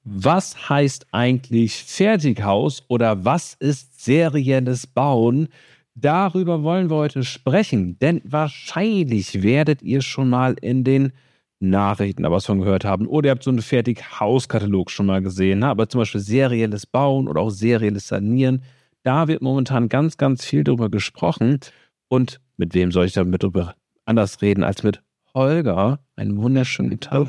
Was heißt eigentlich Fertighaus oder was ist serielles Bauen? Darüber wollen wir heute sprechen, denn wahrscheinlich werdet ihr schon mal in den Nachrichten da was von gehört haben oder ihr habt so einen Fertighaus-Katalog schon mal gesehen, ne? Aber zum Beispiel serielles Bauen oder auch serielles Sanieren, da wird momentan ganz, ganz viel drüber gesprochen. Und mit wem soll ich damit drüber anders reden als mit Holger? Einen wunderschönen Tag.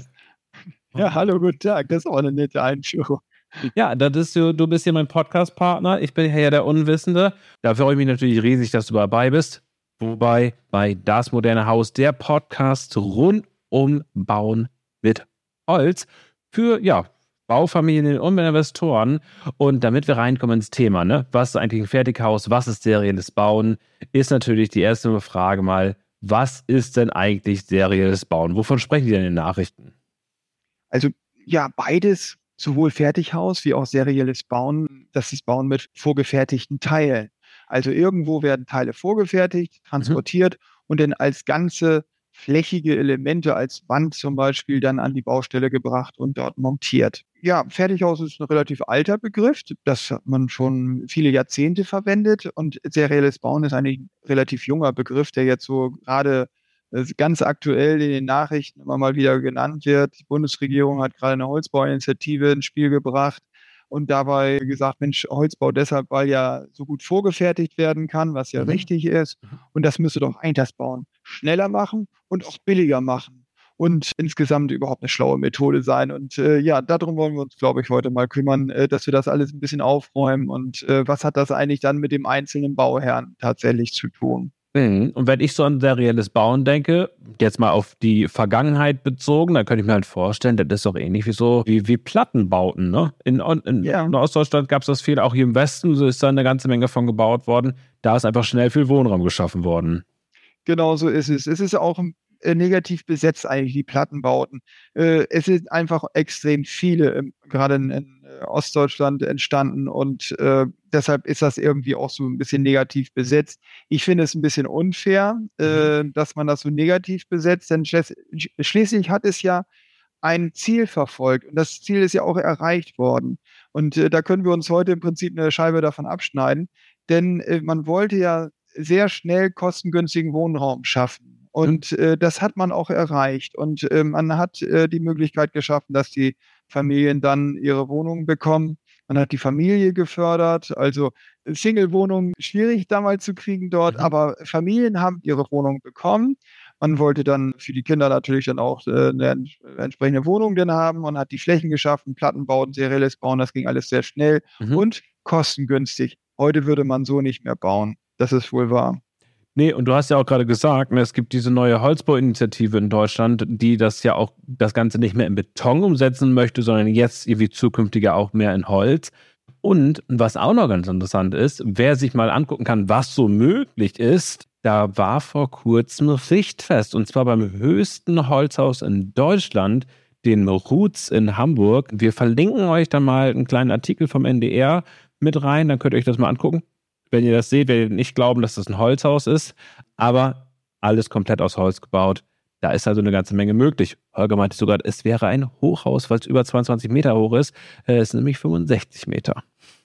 Ja, hallo, guten Tag. Das ist auch eine nette Einführung. Ja, das ist du bist hier mein Podcast-Partner. Ich bin ja der Unwissende. Da freue ich mich natürlich riesig, dass du dabei bist. Wobei bei Das moderne Haus, der Podcast rund um Bauen mit Holz für Baufamilien und Investoren. Und damit wir reinkommen ins Thema, ne? Was ist eigentlich ein Fertighaus? Was ist serielles Bauen? Ist natürlich die erste Frage mal, was ist denn eigentlich serielles Bauen? Wovon sprechen die denn in den Nachrichten? Also ja, beides, sowohl Fertighaus wie auch serielles Bauen, das ist Bauen mit vorgefertigten Teilen. Also irgendwo werden Teile vorgefertigt, Mhm. transportiert und dann als ganze flächige Elemente, als Wand zum Beispiel, dann an die Baustelle gebracht und dort montiert. Ja, Fertighaus ist ein relativ alter Begriff. Das hat man schon viele Jahrzehnte verwendet und serielles Bauen ist eigentlich ein relativ junger Begriff, der jetzt so gerade ganz aktuell in den Nachrichten immer mal wieder genannt wird. Die Bundesregierung hat gerade eine Holzbauinitiative ins Spiel gebracht und dabei gesagt, Mensch, Holzbau deshalb, weil ja so gut vorgefertigt werden kann, was ja Mhm. richtig ist. Und das müsste doch eigentlich das Bauen schneller machen und auch billiger machen. Und insgesamt überhaupt eine schlaue Methode sein. Und ja, darum wollen wir uns, glaube ich, heute mal kümmern, dass wir das alles ein bisschen aufräumen. Und was hat das eigentlich dann mit dem einzelnen Bauherrn tatsächlich zu tun? Mhm. Und wenn ich so an serielles Bauen denke, jetzt mal auf die Vergangenheit bezogen, dann könnte ich mir halt vorstellen, das ist doch ähnlich wie Plattenbauten, ne? Ja. In Ostdeutschland gab es das viel, auch hier im Westen so ist da eine ganze Menge von gebaut worden. Da ist einfach schnell viel Wohnraum geschaffen worden. Genau so ist es. Es ist auch negativ besetzt eigentlich, die Plattenbauten. Es sind einfach extrem viele, gerade in Ostdeutschland entstanden und deshalb ist das irgendwie auch so ein bisschen negativ besetzt. Ich finde es ein bisschen unfair, Mhm. dass man das so negativ besetzt, denn schließlich hat es ja ein Ziel verfolgt und das Ziel ist ja auch erreicht worden. Und da können wir uns heute im Prinzip eine Scheibe davon abschneiden, denn man wollte ja sehr schnell kostengünstigen Wohnraum schaffen. Mhm. Und das hat man auch erreicht. Und man hat die Möglichkeit geschaffen, dass die Familien dann ihre Wohnungen bekommen. Man hat die Familie gefördert. Also Single-Wohnungen schwierig damals zu kriegen dort, Mhm. aber Familien haben ihre Wohnung bekommen. Man wollte dann für die Kinder natürlich dann auch eine entsprechende Wohnung dann haben. Man hat die Flächen geschaffen, Platten bauen, serielles Bauen, das ging alles sehr schnell Mhm. und kostengünstig. Heute würde man so nicht mehr bauen. Das ist wohl wahr. Nee, und du hast ja auch gerade gesagt, ne, es gibt diese neue Holzbauinitiative in Deutschland, die das Ganze nicht mehr in Beton umsetzen möchte, sondern jetzt irgendwie zukünftiger auch mehr in Holz. Und was auch noch ganz interessant ist, wer sich mal angucken kann, was so möglich ist, da war vor kurzem Richtfest und zwar beim höchsten Holzhaus in Deutschland, den Ruths in Hamburg. Wir verlinken euch da mal einen kleinen Artikel vom NDR mit rein, dann könnt ihr euch das mal angucken. Wenn ihr das seht, werdet ihr nicht glauben, dass das ein Holzhaus ist, aber alles komplett aus Holz gebaut. Da ist also eine ganze Menge möglich. Holger meinte sogar, es wäre ein Hochhaus, weil es über 22 Meter hoch ist. Es sind nämlich 65 Meter.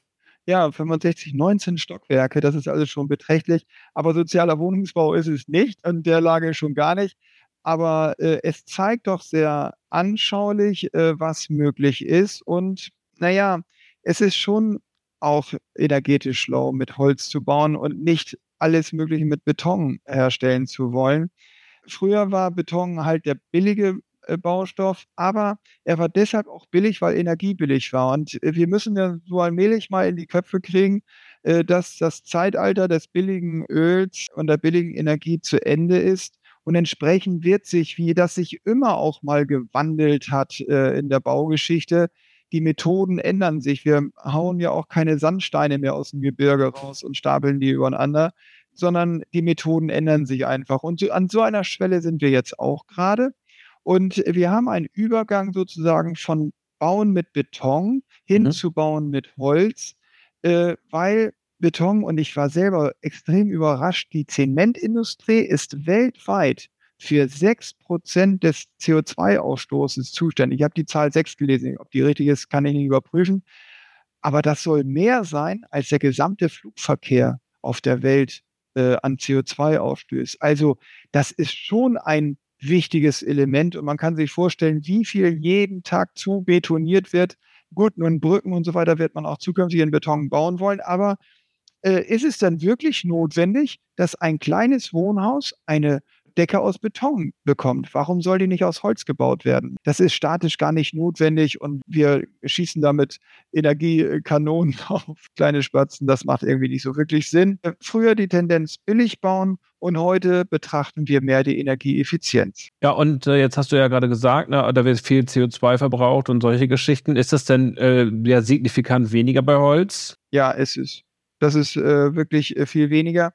Ja, 65, 19 Stockwerke, das ist alles schon beträchtlich. Aber sozialer Wohnungsbau ist es nicht, in der Lage schon gar nicht. Aber es zeigt doch sehr anschaulich, was möglich ist. Und naja, es ist schon auch energetisch schlau, mit Holz zu bauen und nicht alles Mögliche mit Beton herstellen zu wollen. Früher war Beton halt der billige Baustoff, aber er war deshalb auch billig, weil Energie billig war. Und wir müssen ja so allmählich mal in die Köpfe kriegen, dass das Zeitalter des billigen Öls und der billigen Energie zu Ende ist. Und entsprechend wird sich, wie das sich immer auch mal gewandelt hat in der Baugeschichte, die Methoden ändern sich. Wir hauen ja auch keine Sandsteine mehr aus dem Gebirge raus und stapeln die übereinander, sondern die Methoden ändern sich einfach. Und so, an so einer Schwelle sind wir jetzt auch gerade. Und wir haben einen Übergang sozusagen von Bauen mit Beton hin Mhm. zu Bauen mit Holz, weil Beton, und ich war selber extrem überrascht, die Zementindustrie ist weltweit für 6% des CO2-Ausstoßes zuständig. Ich habe die Zahl 6 gelesen. Ob die richtig ist, kann ich nicht überprüfen. Aber das soll mehr sein, als der gesamte Flugverkehr auf der Welt an CO2 ausstößt. Also das ist schon ein wichtiges Element und man kann sich vorstellen, wie viel jeden Tag zu betoniert wird. Gut, nun Brücken und so weiter wird man auch zukünftig in Beton bauen wollen, aber ist es dann wirklich notwendig, dass ein kleines Wohnhaus eine Decke aus Beton bekommt? Warum soll die nicht aus Holz gebaut werden? Das ist statisch gar nicht notwendig und wir schießen damit Energiekanonen auf kleine Spatzen. Das macht irgendwie nicht so wirklich Sinn. Früher die Tendenz billig bauen und heute betrachten wir mehr die Energieeffizienz. Ja, und jetzt hast du ja gerade gesagt, ne, da wird viel CO2 verbraucht und solche Geschichten. Ist das denn ja signifikant weniger bei Holz? Ja, es ist. Das ist wirklich viel weniger.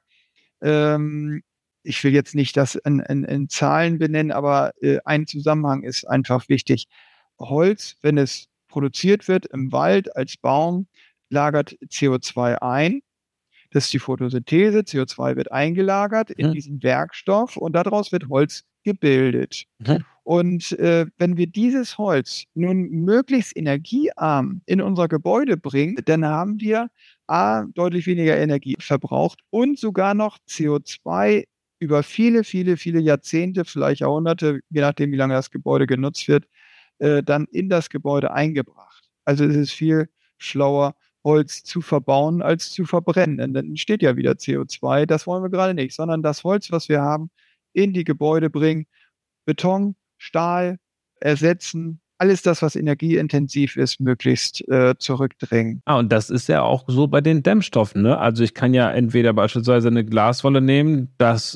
Ich will jetzt nicht das in Zahlen benennen, aber ein Zusammenhang ist einfach wichtig. Holz, wenn es produziert wird im Wald als Baum, lagert CO2 ein. Das ist die Photosynthese. CO2 wird eingelagert in diesen Werkstoff und daraus wird Holz gebildet. Und wenn wir dieses Holz nun möglichst energiearm in unser Gebäude bringen, dann haben wir deutlich weniger Energie verbraucht und sogar noch CO2 über viele, viele, viele Jahrzehnte, vielleicht Jahrhunderte, je nachdem, wie lange das Gebäude genutzt wird, dann in das Gebäude eingebracht. Also es ist viel schlauer, Holz zu verbauen, als zu verbrennen. Denn dann entsteht ja wieder CO2. Das wollen wir gerade nicht, sondern das Holz, was wir haben, in die Gebäude bringen, Beton, Stahl ersetzen, alles das, was energieintensiv ist, möglichst zurückdrängen. Und das ist ja auch so bei den Dämmstoffen, ne? Also ich kann ja entweder beispielsweise eine Glaswolle nehmen,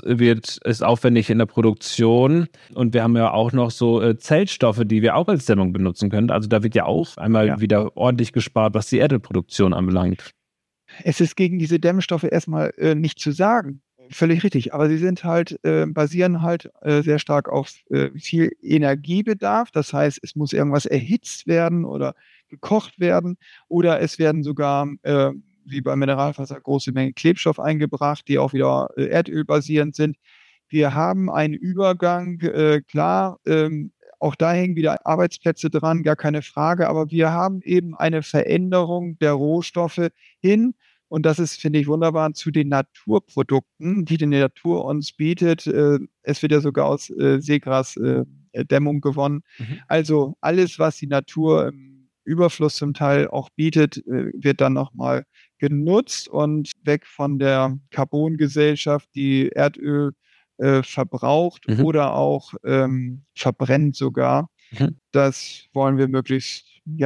ist aufwendig in der Produktion und wir haben ja auch noch so Zellstoffe, die wir auch als Dämmung benutzen können. Also da wird ja auch einmal wieder ordentlich gespart, was die Erdölproduktion anbelangt. Es ist gegen diese Dämmstoffe erstmal nicht zu sagen. Völlig richtig, aber sie sind halt, basieren halt sehr stark auf viel Energiebedarf. Das heißt, es muss irgendwas erhitzt werden oder gekocht werden oder es werden sogar, wie beim Mineralwasser, große Mengen Klebstoff eingebracht, die auch wieder erdölbasierend sind. Wir haben einen Übergang, klar, auch da hängen wieder Arbeitsplätze dran, gar keine Frage, aber wir haben eben eine Veränderung der Rohstoffe hin. Und das ist, finde ich, wunderbar zu den Naturprodukten, die Natur uns bietet. Es wird ja sogar aus Seegras Dämmung gewonnen. Also alles, was die Natur im Überfluss zum Teil auch bietet, wird dann nochmal genutzt und weg von der Carbongesellschaft, die Erdöl verbraucht oder auch verbrennt sogar. Das wollen wir möglichst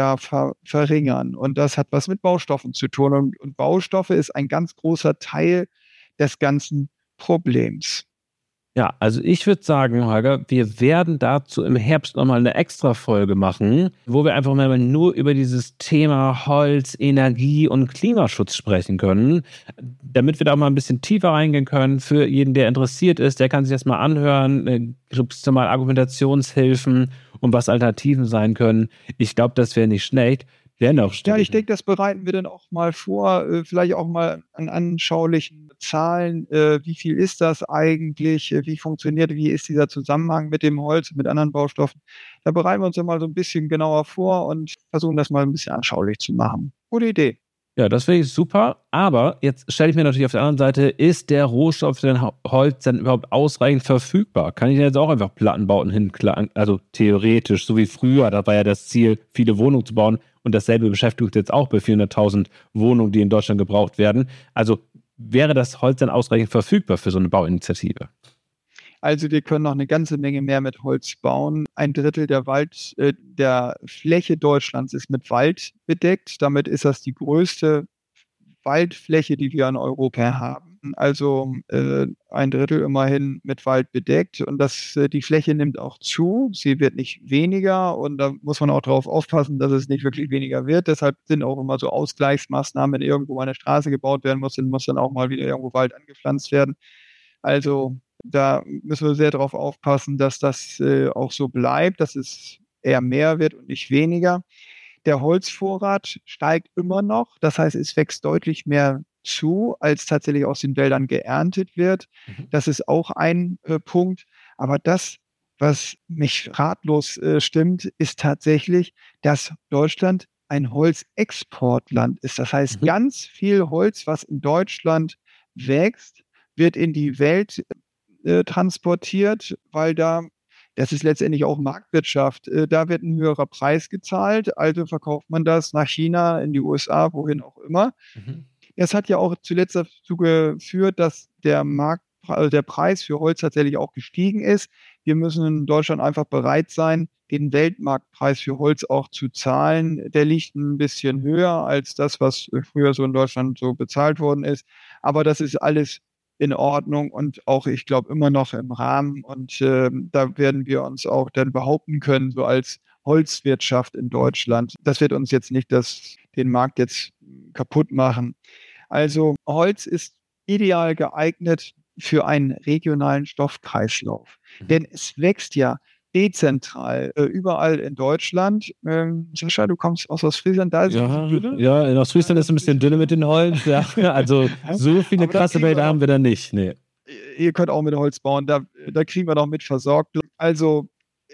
verringern. Und das hat was mit Baustoffen zu tun. Und Baustoffe ist ein ganz großer Teil des ganzen Problems. Ja, also ich würde sagen, Holger, wir werden dazu im Herbst nochmal eine Extra-Folge machen, wo wir einfach mal nur über dieses Thema Holz, Energie und Klimaschutz sprechen können, damit wir da mal ein bisschen tiefer reingehen können. Für jeden, der interessiert ist, der kann sich das mal anhören, gibt es mal Argumentationshilfen und was Alternativen sein können. Ich glaube, das wäre nicht schlecht. Ja, ich denke, das bereiten wir dann auch mal vor, vielleicht auch mal an anschaulichen Zahlen. Wie viel ist das eigentlich? Wie funktioniert, wie ist dieser Zusammenhang mit dem Holz, mit anderen Baustoffen? Da bereiten wir uns dann mal so ein bisschen genauer vor und versuchen das mal ein bisschen anschaulich zu machen. Gute Idee. Ja, das finde ich super. Aber jetzt stelle ich mir natürlich auf der anderen Seite, ist der Rohstoff für den Holz denn überhaupt ausreichend verfügbar? Kann ich denn jetzt auch einfach Plattenbauten hinklagen? Also theoretisch, so wie früher, da war ja das Ziel, viele Wohnungen zu bauen. Und dasselbe beschäftigt uns jetzt auch bei 400.000 Wohnungen, die in Deutschland gebraucht werden. Also wäre das Holz dann ausreichend verfügbar für so eine Bauinitiative? Also wir können noch eine ganze Menge mehr mit Holz bauen. 1/3 der Fläche Deutschlands ist mit Wald bedeckt. Damit ist das die größte Waldfläche, die wir in Europa haben. Also 1/3 immerhin mit Wald bedeckt und die Fläche nimmt auch zu. Sie wird nicht weniger und da muss man auch darauf aufpassen, dass es nicht wirklich weniger wird. Deshalb sind auch immer so Ausgleichsmaßnahmen, wenn irgendwo eine Straße gebaut werden muss, dann muss dann auch mal wieder irgendwo Wald angepflanzt werden. Also da müssen wir sehr darauf aufpassen, dass das auch so bleibt, dass es eher mehr wird und nicht weniger. Der Holzvorrat steigt immer noch. Das heißt, es wächst deutlich mehr zu, als tatsächlich aus den Wäldern geerntet wird. Das ist auch ein Punkt. Aber das, was mich ratlos stimmt, ist tatsächlich, dass Deutschland ein Holzexportland ist. Das heißt, Mhm. ganz viel Holz, was in Deutschland wächst, wird in die Welt transportiert, weil das ist letztendlich auch Marktwirtschaft. Da wird ein höherer Preis gezahlt, also verkauft man das nach China, in die USA, wohin auch immer. Mhm. Es hat ja auch zuletzt dazu geführt, dass also der Preis für Holz tatsächlich auch gestiegen ist. Wir müssen in Deutschland einfach bereit sein, den Weltmarktpreis für Holz auch zu zahlen. Der liegt ein bisschen höher als das, was früher so in Deutschland so bezahlt worden ist. Aber das ist alles in Ordnung und auch, ich glaube, immer noch im Rahmen. Und da werden wir uns auch dann behaupten können, so als Holzwirtschaft in Deutschland. Das wird uns jetzt nicht den Markt jetzt kaputt machen. Also Holz ist ideal geeignet für einen regionalen Stoffkreislauf. Mhm. Denn es wächst ja dezentral überall in Deutschland. Sascha, du kommst aus Ostfriesland, da ist es Ja, dünner. ja, in Ostfriesland ist es ein bisschen dünner mit den Holz. Ja. Also so viele Aber da krasse kriegen wir Wälder haben noch, wir da nicht. Nee. ihr könnt auch mit Holz bauen, da kriegen wir noch mit versorgt. Also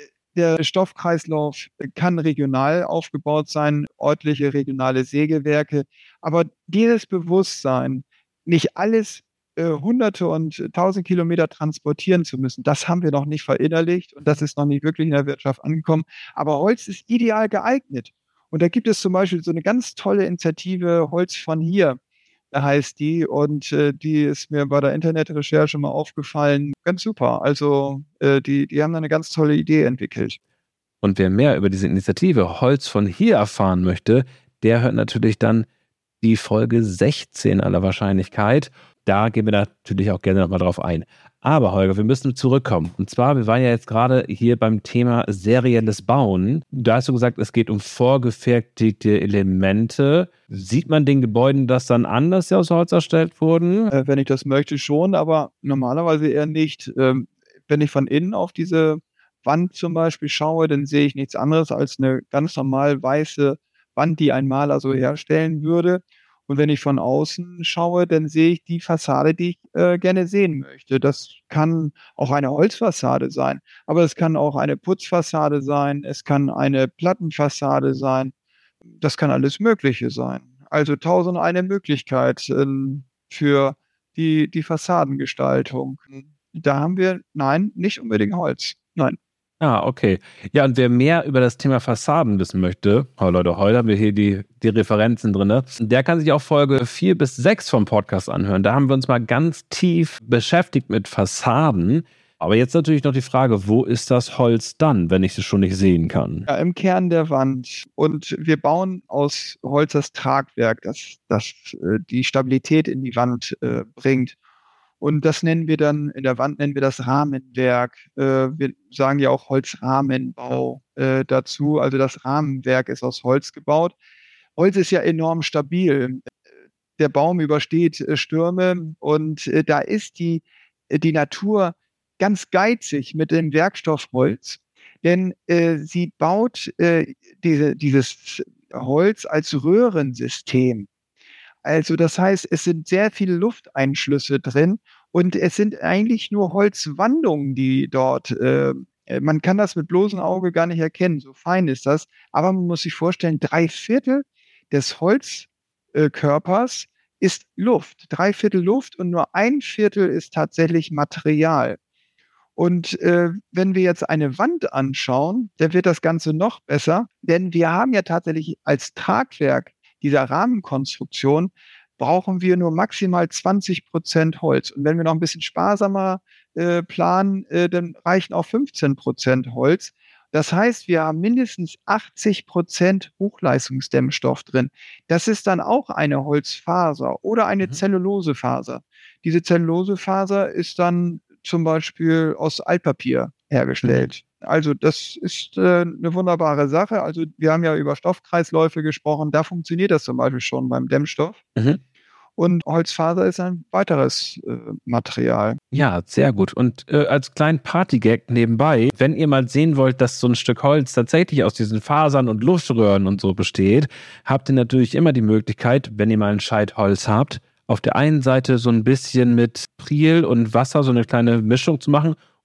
der Stoffkreislauf kann regional aufgebaut sein, örtliche regionale Sägewerke, aber dieses Bewusstsein, nicht alles Hunderte und tausend Kilometer transportieren zu müssen, das haben wir noch nicht verinnerlicht und das ist noch nicht wirklich in der Wirtschaft angekommen. Aber Holz ist ideal geeignet. Und da gibt es zum Beispiel so eine ganz tolle Initiative Holz von hier, heißt die. Und die ist mir bei der Internetrecherche mal aufgefallen. Ganz super. Also die haben da eine ganz tolle Idee entwickelt. Und wer mehr über diese Initiative Holz von hier erfahren möchte, der hört natürlich dann die Folge 16 aller Wahrscheinlichkeit. Da gehen wir natürlich auch gerne nochmal drauf ein. Aber Holger, wir müssen zurückkommen. Und zwar, wir waren ja jetzt gerade hier beim Thema serielles Bauen. Da hast du gesagt, es geht um vorgefertigte Elemente. Sieht man den Gebäuden das dann an, dass sie aus Holz erstellt wurden? Wenn ich das möchte, schon, aber normalerweise eher nicht. Wenn ich von innen auf diese Wand zum Beispiel schaue, dann sehe ich nichts anderes als eine ganz normal weiße Wand, die ein Maler so herstellen würde. Und wenn ich von außen schaue, dann sehe ich die Fassade, die ich gerne sehen möchte. Das kann auch eine Holzfassade sein, aber es kann auch eine Putzfassade sein, es kann eine Plattenfassade sein, das kann alles Mögliche sein. Also 1001 Möglichkeit für die Fassadengestaltung. Da haben wir, nein, nicht unbedingt Holz. Nein. Ah, okay. Ja, und wer mehr über das Thema Fassaden wissen möchte, oh Leute, heute haben wir hier die Referenzen drin, der kann sich auch Folge 4 bis 6 vom Podcast anhören. Da haben wir uns mal ganz tief beschäftigt mit Fassaden. Aber jetzt natürlich noch die Frage, wo ist das Holz dann, wenn ich es schon nicht sehen kann? Ja, im Kern der Wand. Und wir bauen aus Holz das Tragwerk, das die Stabilität in die Wand bringt. Und das nennen wir dann, in der Wand nennen wir das Rahmenwerk. Wir sagen ja auch Holzrahmenbau dazu. Also das Rahmenwerk ist aus Holz gebaut. Holz ist ja enorm stabil. Der Baum übersteht Stürme und da ist die Natur ganz geizig mit dem Werkstoff Holz, denn sie baut dieses Holz als Röhrensystem. Also das heißt, es sind sehr viele Lufteinschlüsse drin und es sind eigentlich nur Holzwandungen, die dort, man kann das mit bloßem Auge gar nicht erkennen, so fein ist das, aber man muss sich vorstellen, 3/4 des Holzkörpers ist Luft, 3/4 Luft und nur 1/4 ist tatsächlich Material. Und wenn wir jetzt eine Wand anschauen, dann wird das Ganze noch besser, denn wir haben ja tatsächlich als Tragwerk dieser Rahmenkonstruktion brauchen wir nur maximal 20% Holz. Und wenn wir noch ein bisschen sparsamer planen, dann reichen auch 15% Holz. Das heißt, wir haben mindestens 80% Hochleistungsdämmstoff drin. Das ist dann auch eine Holzfaser oder eine Zellulosefaser. Diese Zellulosefaser ist dann zum Beispiel aus Altpapier hergestellt. Also das ist eine wunderbare Sache. Also wir haben ja über Stoffkreisläufe gesprochen. Da funktioniert das zum Beispiel schon beim Dämmstoff. Mhm. Und Holzfaser ist ein weiteres Material. Ja, sehr gut. Und als kleinen Partygag nebenbei, wenn ihr mal sehen wollt, dass so ein Stück Holz tatsächlich aus diesen Fasern und Luftröhren und so besteht, habt ihr natürlich immer die Möglichkeit, wenn ihr mal ein Scheit Holz habt, auf der einen Seite so ein bisschen mit Priel und Wasser so eine kleine Mischung zu machen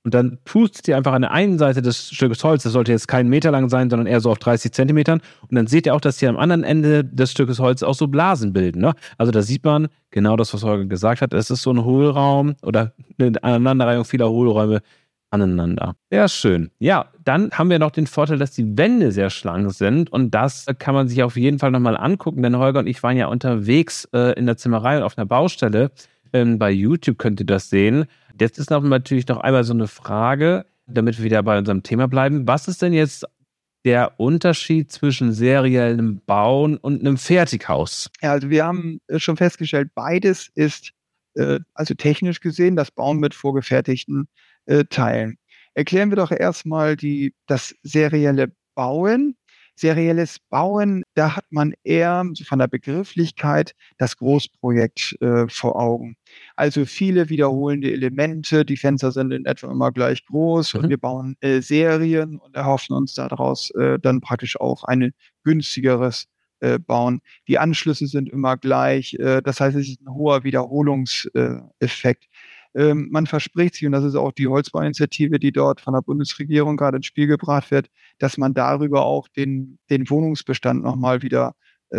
und dann pustet ihr einfach an der einen Seite des Stückes Holz, das sollte jetzt keinen Meter lang sein, sondern eher so auf 30 Zentimetern, und dann seht ihr auch, dass hier am anderen Ende des Stückes Holz auch so Blasen bilden. Ne? Also da sieht man genau das, was Holger gesagt hat, es ist so ein Hohlraum oder eine Aneinanderreihung vieler Hohlräume aneinander. Ja, schön. Ja, dann haben wir noch den Vorteil, dass die Wände sehr schlank sind, und das kann man sich auf jeden Fall nochmal angucken, denn Holger und ich waren ja unterwegs in der Zimmerei und auf einer Baustelle. Bei YouTube könnt ihr das sehen. Jetzt ist natürlich noch einmal so eine Frage, damit wir wieder bei unserem Thema bleiben. Was ist denn jetzt der Unterschied zwischen seriellem Bauen und einem Fertighaus? Ja, also wir haben schon festgestellt, beides ist also technisch gesehen das Bauen mit vorgefertigten Teilen. Erklären wir doch erstmal das serielle Bauen. Serielles Bauen, da hat man eher so von der Begrifflichkeit das Großprojekt vor Augen. Also viele wiederholende Elemente, die Fenster sind in etwa immer gleich groß und wir bauen Serien und erhoffen uns daraus dann praktisch auch ein günstigeres Bauen. Die Anschlüsse sind immer gleich, das heißt, es ist ein hoher Wiederholungseffekt. Man verspricht sich, und das ist auch die Holzbauinitiative, die dort von der Bundesregierung gerade ins Spiel gebracht wird, dass man darüber auch den Wohnungsbestand nochmal wieder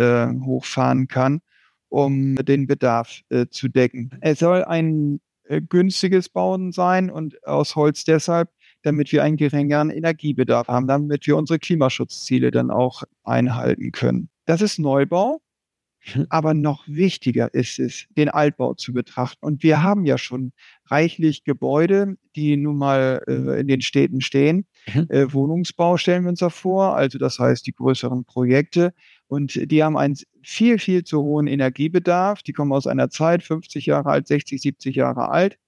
hochfahren kann, um den Bedarf zu decken. Es soll ein günstiges Bauen sein und aus Holz deshalb, damit wir einen geringeren Energiebedarf haben, damit wir unsere Klimaschutzziele dann auch einhalten können. Das ist Neubau. Aber noch wichtiger ist es, den Altbau zu betrachten. Und wir haben ja schon reichlich Gebäude, die nun mal in den Städten stehen. Wohnungsbau stellen wir uns da vor, also das heißt die größeren Projekte. Und die haben einen viel, viel zu hohen Energiebedarf. Die kommen aus einer Zeit, 50 Jahre alt, 60, 70 Jahre alt.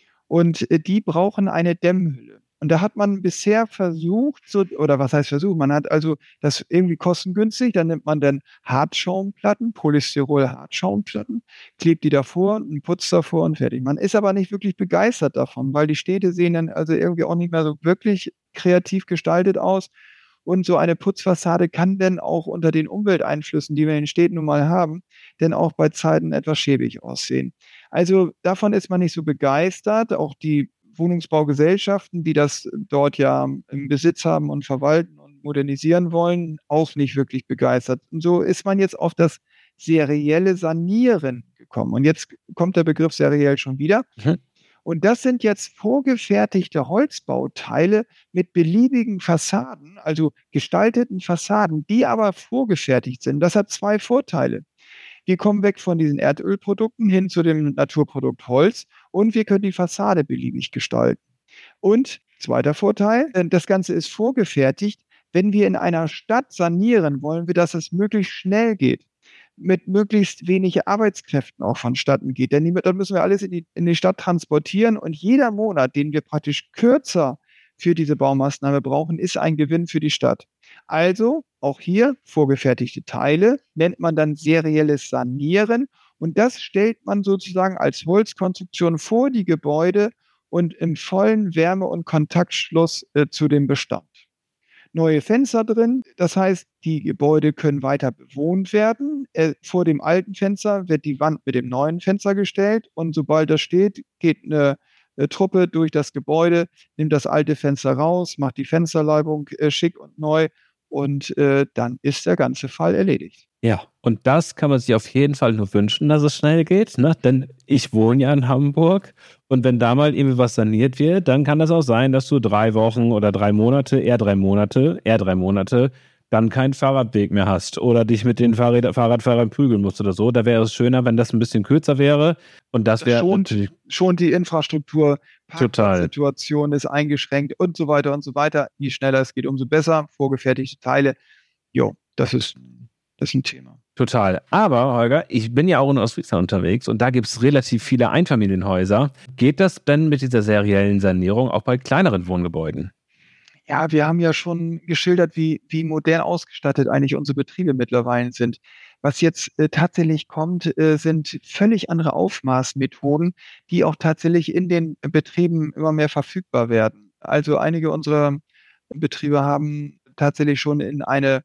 Und die brauchen eine Dämmhülle. Und da hat man bisher versucht, oder was heißt versucht? Man hat also das irgendwie kostengünstig, dann nimmt man dann Hartschaumplatten, Polystyrol-Hartschaumplatten, klebt die davor, einen Putz davor und fertig. Man ist aber nicht wirklich begeistert davon, weil die Städte sehen dann also irgendwie auch nicht mehr so wirklich kreativ gestaltet aus. Und so eine Putzfassade kann dann auch unter den Umwelteinflüssen, die wir in den Städten nun mal haben, dann auch bei Zeiten etwas schäbig aussehen. Also davon ist man nicht so begeistert. Auch die Wohnungsbaugesellschaften, die das dort ja im Besitz haben und verwalten und modernisieren wollen, auch nicht wirklich begeistert. Und so ist man jetzt auf das serielle Sanieren gekommen. Und jetzt kommt der Begriff seriell schon wieder. Und das sind jetzt vorgefertigte Holzbauteile mit beliebigen Fassaden, also gestalteten Fassaden, die aber vorgefertigt sind. Das hat zwei Vorteile. Wir kommen weg von diesen Erdölprodukten hin zu dem Naturprodukt Holz und wir können die Fassade beliebig gestalten. Und zweiter Vorteil, das Ganze ist vorgefertigt. Wenn wir in einer Stadt sanieren, wollen wir, dass es möglichst schnell geht, mit möglichst wenig Arbeitskräften auch vonstatten geht. Denn dann müssen wir alles in die Stadt transportieren und jeder Monat, den wir praktisch kürzer für diese Baumaßnahme brauchen, ist ein Gewinn für die Stadt. Also auch hier vorgefertigte Teile nennt man dann serielles Sanieren und das stellt man sozusagen als Holzkonstruktion vor die Gebäude und im vollen Wärme- und Kontaktschluss zu dem Bestand. Neue Fenster drin, das heißt, die Gebäude können weiter bewohnt werden. Vor dem alten Fenster wird die Wand mit dem neuen Fenster gestellt und sobald das steht, geht eine Truppe durch das Gebäude, nimmt das alte Fenster raus, macht die Fensterleibung schick und neu und dann ist der ganze Fall erledigt. Ja, und das kann man sich auf jeden Fall nur wünschen, dass es schnell geht, ne? Denn ich wohne ja in Hamburg und wenn da mal irgendwie was saniert wird, dann kann das auch sein, dass du 3 Wochen oder 3 Monate, eher 3 Monate, dann keinen Fahrradweg mehr hast oder dich mit den Fahrradfahrern prügeln musst oder so. Da wäre es schöner, wenn das ein bisschen kürzer wäre und das wäre natürlich schon die Infrastruktur, total. Parkplatzsituation ist eingeschränkt und so weiter und so weiter. Je schneller es geht, umso besser. Vorgefertigte Teile, jo, das ist ein Thema. Total. Aber, Holger, ich bin ja auch in Ostfriesland unterwegs und da gibt es relativ viele Einfamilienhäuser. Geht das denn mit dieser seriellen Sanierung auch bei kleineren Wohngebäuden? Ja, wir haben ja schon geschildert, wie modern ausgestattet eigentlich unsere Betriebe mittlerweile sind. Was jetzt tatsächlich kommt, sind völlig andere Aufmaßmethoden, die auch tatsächlich in den Betrieben immer mehr verfügbar werden. Also einige unserer Betriebe haben tatsächlich schon in eine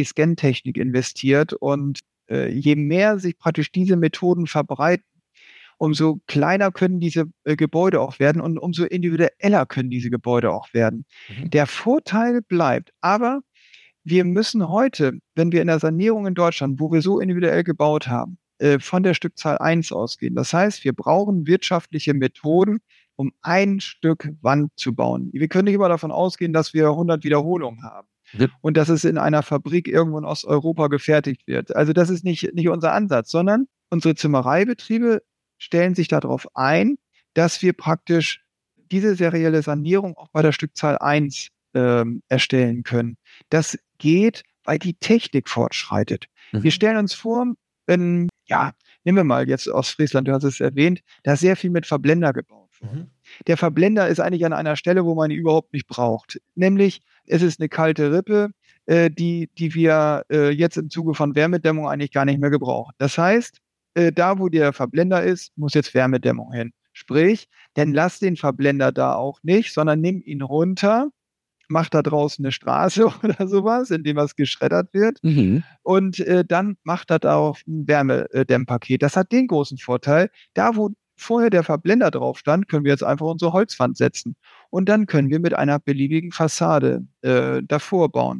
3D-Scan-Technik investiert und je mehr sich praktisch diese Methoden verbreiten, umso kleiner können diese Gebäude auch werden und umso individueller können diese Gebäude auch werden. Der Vorteil bleibt, aber wir müssen heute, wenn wir in der Sanierung in Deutschland, wo wir so individuell gebaut haben, von der Stückzahl 1 ausgehen. Das heißt, wir brauchen wirtschaftliche Methoden, um ein Stück Wand zu bauen. Wir können nicht immer davon ausgehen, dass wir 100 Wiederholungen haben und dass es in einer Fabrik irgendwo in Osteuropa gefertigt wird. Also das ist nicht unser Ansatz, sondern unsere Zimmereibetriebe stellen sich darauf ein, dass wir praktisch diese serielle Sanierung auch bei der Stückzahl 1 erstellen können. Das geht, weil die Technik fortschreitet. Wir stellen uns vor, nehmen wir mal jetzt Ostfriesland, du hast es erwähnt, da ist sehr viel mit Verblender gebaut worden. Der Verblender ist eigentlich an einer Stelle, wo man ihn überhaupt nicht braucht. Nämlich, es ist eine kalte Rippe, die wir jetzt im Zuge von Wärmedämmung eigentlich gar nicht mehr gebrauchen. Das heißt, da wo der Verblender ist, muss jetzt Wärmedämmung hin. Sprich, dann lass den Verblender da auch nicht, sondern nimm ihn runter, mach da draußen eine Straße oder sowas, indem was geschreddert wird. Und dann macht das auch ein Wärmedämmpaket. Das hat den großen Vorteil, da wo vorher der Verblender drauf stand, können wir jetzt einfach unsere Holzwand setzen. Und dann können wir mit einer beliebigen Fassade davor bauen.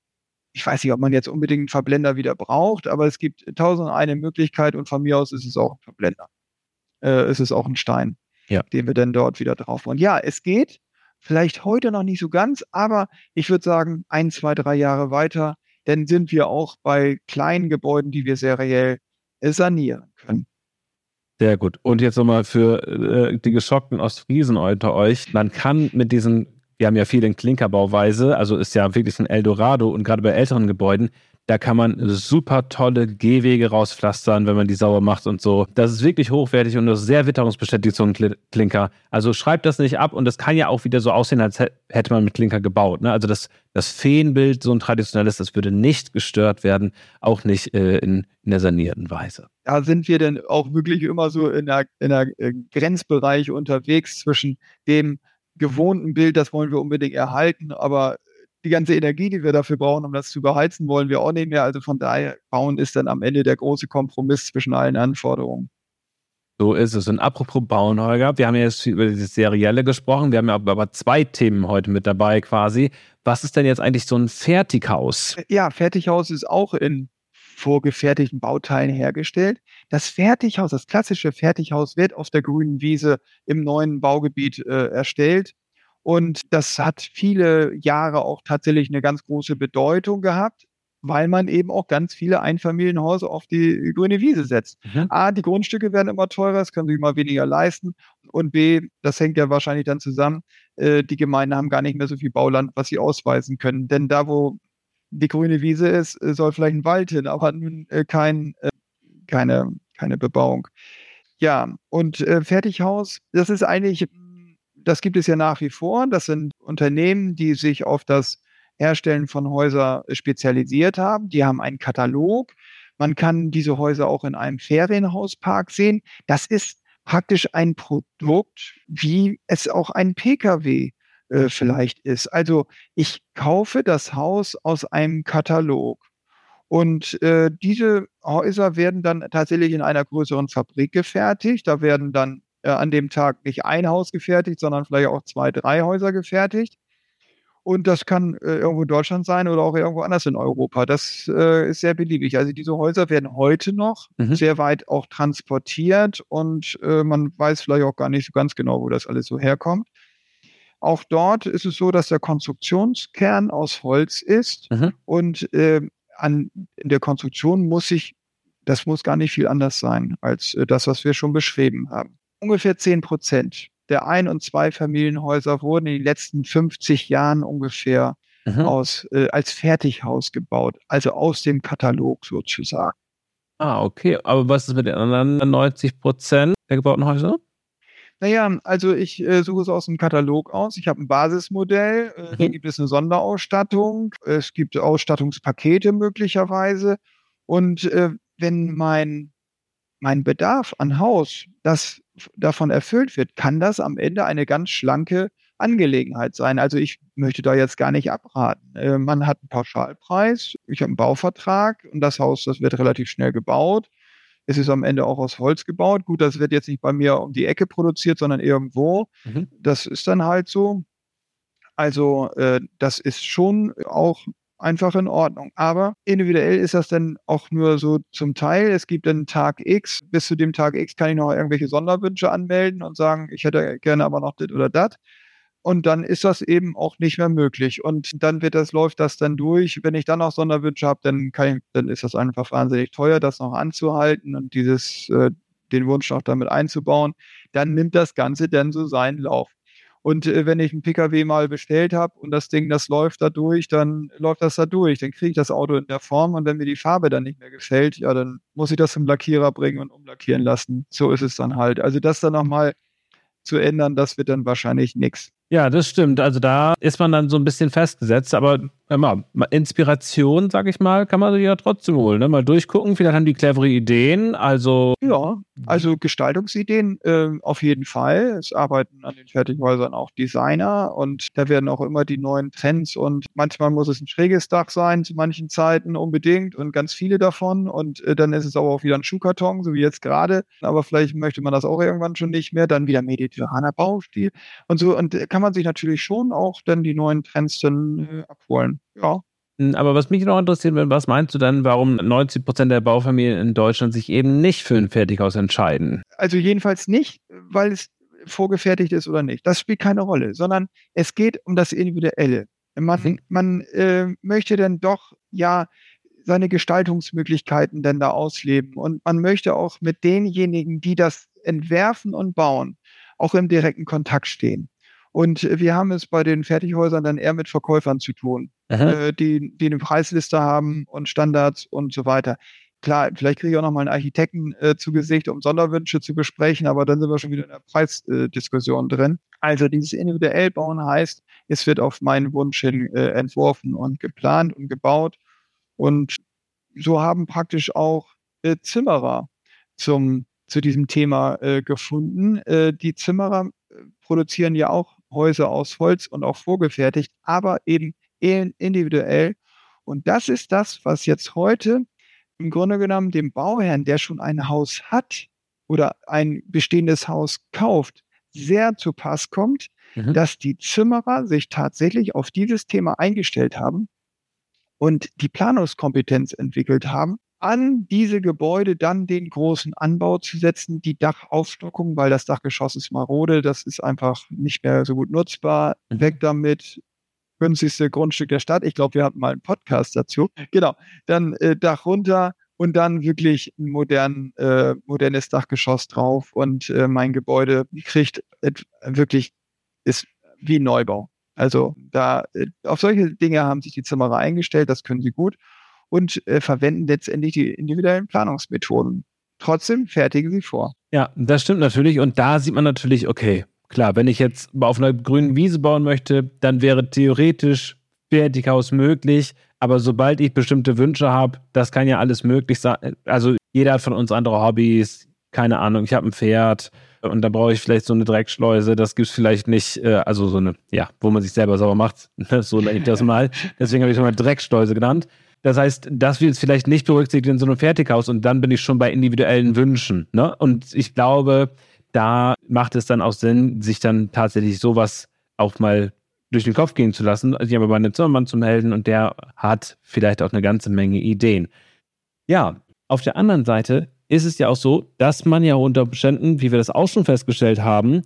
Ich weiß nicht, ob man jetzt unbedingt einen Verblender wieder braucht, aber es gibt 1001 Möglichkeit und von mir aus ist es auch ein Verblender. Es ist auch ein Stein, den wir dann dort wieder drauf bauen. Ja, es geht. Vielleicht heute noch nicht so ganz, aber ich würde sagen, 1, 2, 3 Jahre weiter, dann sind wir auch bei kleinen Gebäuden, die wir seriell sanieren können. Sehr gut. Und jetzt nochmal für die geschockten Ostfriesen unter euch. Man kann mit diesen, wir haben ja viel in Klinkerbauweise, also ist ja wirklich ein Eldorado und gerade bei älteren Gebäuden, da kann man super tolle Gehwege rauspflastern, wenn man die sauber macht und so. Das ist wirklich hochwertig und das ist sehr witterungsbeständig, so ein Klinker. Also schreibt das nicht ab und das kann ja auch wieder so aussehen, als hätte man mit Klinker gebaut. Ne? Also das Feenbild, so ein traditionelles, das würde nicht gestört werden, auch nicht in der sanierten Weise. Da sind wir dann auch wirklich immer so in der Grenzbereich unterwegs zwischen dem gewohnten Bild, das wollen wir unbedingt erhalten, aber die ganze Energie, die wir dafür brauchen, um das zu beheizen, wollen wir auch nicht mehr. Also von daher, bauen ist dann am Ende der große Kompromiss zwischen allen Anforderungen. So ist es. Und apropos Bauen, Holger, wir haben ja jetzt über dieses Serielle gesprochen, wir haben ja aber 2 Themen heute mit dabei quasi. Was ist denn jetzt eigentlich so ein Fertighaus? Ja, Fertighaus ist auch in vorgefertigten Bauteilen hergestellt. Das Fertighaus, das klassische Fertighaus wird auf der grünen Wiese im neuen Baugebiet erstellt. Und das hat viele Jahre auch tatsächlich eine ganz große Bedeutung gehabt, weil man eben auch ganz viele Einfamilienhäuser auf die grüne Wiese setzt. A, die Grundstücke werden immer teurer, das können sich immer weniger leisten. Und B, das hängt ja wahrscheinlich dann zusammen, die Gemeinden haben gar nicht mehr so viel Bauland, was sie ausweisen können. Denn da, wo die grüne Wiese ist, soll vielleicht ein Wald hin, aber nun keine Bebauung. Ja, und Fertighaus, das ist eigentlich, das gibt es ja nach wie vor. Das sind Unternehmen, die sich auf das Herstellen von Häusern spezialisiert haben. Die haben einen Katalog. Man kann diese Häuser auch in einem Ferienhauspark sehen. Das ist praktisch ein Produkt, wie es auch ein PKW vielleicht ist. Also ich kaufe das Haus aus einem Katalog. Und diese Häuser werden dann tatsächlich in einer größeren Fabrik gefertigt. Da werden dann an dem Tag nicht ein Haus gefertigt, sondern vielleicht auch 2, 3 Häuser gefertigt. Und das kann irgendwo in Deutschland sein oder auch irgendwo anders in Europa. Das ist sehr beliebig. Also diese Häuser werden heute noch sehr weit auch transportiert und man weiß vielleicht auch gar nicht so ganz genau, wo das alles so herkommt. Auch dort ist es so, dass der Konstruktionskern aus Holz ist und in der Konstruktion das muss gar nicht viel anders sein als das, was wir schon beschrieben haben. Ungefähr 10% der Ein- und Zweifamilienhäuser wurden in den letzten 50 Jahren ungefähr als Fertighaus gebaut, also aus dem Katalog sozusagen. Ah, okay. Aber was ist mit den anderen 90% der gebauten Häuser? Naja, also ich suche es aus dem Katalog aus. Ich habe ein Basismodell, da gibt es eine Sonderausstattung, es gibt Ausstattungspakete möglicherweise. Und wenn mein Bedarf an Haus davon erfüllt wird, kann das am Ende eine ganz schlanke Angelegenheit sein. Also ich möchte da jetzt gar nicht abraten. Man hat einen Pauschalpreis, ich habe einen Bauvertrag und das Haus, das wird relativ schnell gebaut. es ist am Ende auch aus Holz gebaut. Gut, das wird jetzt nicht bei mir um die Ecke produziert, sondern irgendwo. Das ist dann halt so. Also das ist schon auch einfach in Ordnung. Aber individuell ist das dann auch nur so zum Teil. Es gibt dann Tag X. Bis zu dem Tag X kann ich noch irgendwelche Sonderwünsche anmelden und sagen, ich hätte gerne aber noch das oder das. Und dann ist das eben auch nicht mehr möglich. Und dann läuft das dann durch. Wenn ich dann noch Sonderwünsche habe, dann ist das einfach wahnsinnig teuer, das noch anzuhalten und den Wunsch noch damit einzubauen. Dann nimmt das Ganze dann so seinen Lauf. Und wenn ich einen PKW mal bestellt habe und das läuft da durch, dann läuft das da durch. Dann kriege ich das Auto in der Form und wenn mir die Farbe dann nicht mehr gefällt, ja, dann muss ich das zum Lackierer bringen und umlackieren lassen. So ist es dann halt. Also das dann nochmal zu ändern, das wird dann wahrscheinlich nichts. Ja, das stimmt. Also da ist man dann so ein bisschen festgesetzt, aber Inspiration, sag ich mal, kann man sich ja trotzdem holen. Ne? Mal durchgucken, vielleicht haben die clevere Ideen. Also Gestaltungsideen auf jeden Fall. Es arbeiten an den Fertighäusern auch Designer und da werden auch immer die neuen Trends und manchmal muss es ein schräges Dach sein, zu manchen Zeiten unbedingt und ganz viele davon und dann ist es aber auch wieder ein Schuhkarton, so wie jetzt gerade. Aber vielleicht möchte man das auch irgendwann schon nicht mehr. Dann wieder mediterraner Baustil und so. Und kann man sich natürlich schon auch dann die neuen Trends dann abholen. Ja. Aber was mich noch interessiert, was meinst du dann, warum 90% der Baufamilien in Deutschland sich eben nicht für ein Fertighaus entscheiden? Also jedenfalls nicht, weil es vorgefertigt ist oder nicht. Das spielt keine Rolle, sondern es geht um das Individuelle. Man möchte dann doch ja seine Gestaltungsmöglichkeiten dann da ausleben und man möchte auch mit denjenigen, die das entwerfen und bauen, auch im direkten Kontakt stehen. Und wir haben es bei den Fertighäusern dann eher mit Verkäufern zu tun, die eine Preisliste haben und Standards und so weiter. Klar, vielleicht kriege ich auch noch mal einen Architekten zu Gesicht, um Sonderwünsche zu besprechen, aber dann sind wir schon wieder in der Preisdiskussion drin. Also dieses individuell bauen heißt, es wird auf meinen Wunsch hin entworfen und geplant und gebaut. Und so haben praktisch auch Zimmerer zu diesem Thema gefunden. Die Zimmerer produzieren ja auch Häuser aus Holz und auch vorgefertigt, aber eben individuell. Und das ist das, was jetzt heute im Grunde genommen dem Bauherrn, der schon ein Haus hat oder ein bestehendes Haus kauft, sehr zu Pass kommt, dass die Zimmerer sich tatsächlich auf dieses Thema eingestellt haben und die Planungskompetenz entwickelt haben, an diese Gebäude dann den großen Anbau zu setzen, die Dachaufstockung, weil das Dachgeschoss ist marode, das ist einfach nicht mehr so gut nutzbar. Weg damit, günstigste Grundstück der Stadt. Ich glaube, wir hatten mal einen Podcast dazu. Genau, dann Dach runter und dann wirklich ein modernes Dachgeschoss drauf und mein Gebäude kriegt wirklich, ist wie ein Neubau. Also auf solche Dinge haben sich die Zimmerer eingestellt, das können sie gut und verwenden letztendlich die individuellen Planungsmethoden. Trotzdem fertigen sie vor. Ja, das stimmt natürlich. Und da sieht man natürlich, okay, klar, wenn ich jetzt auf einer grünen Wiese bauen möchte, dann wäre theoretisch Fertighaus möglich. Aber sobald ich bestimmte Wünsche habe, das kann ja alles möglich sein. Also jeder hat von uns andere Hobbys. Keine Ahnung, ich habe ein Pferd und da brauche ich vielleicht so eine Dreckschleuse. Das gibt es vielleicht nicht, also so eine, ja, wo man sich selber sauber macht. So nenne ich das mal. Deswegen habe ich es mal Dreckschleuse genannt. Das heißt, das wird jetzt vielleicht nicht berücksichtigt in so einem Fertighaus und dann bin ich schon bei individuellen Wünschen. Ne? Und ich glaube, da macht es dann auch Sinn, sich dann tatsächlich sowas auch mal durch den Kopf gehen zu lassen. Also ich habe bei einem Zimmermann zu melden und der hat vielleicht auch eine ganze Menge Ideen. Ja, auf der anderen Seite ist es ja auch so, dass man ja unter Umständen, wie wir das auch schon festgestellt haben,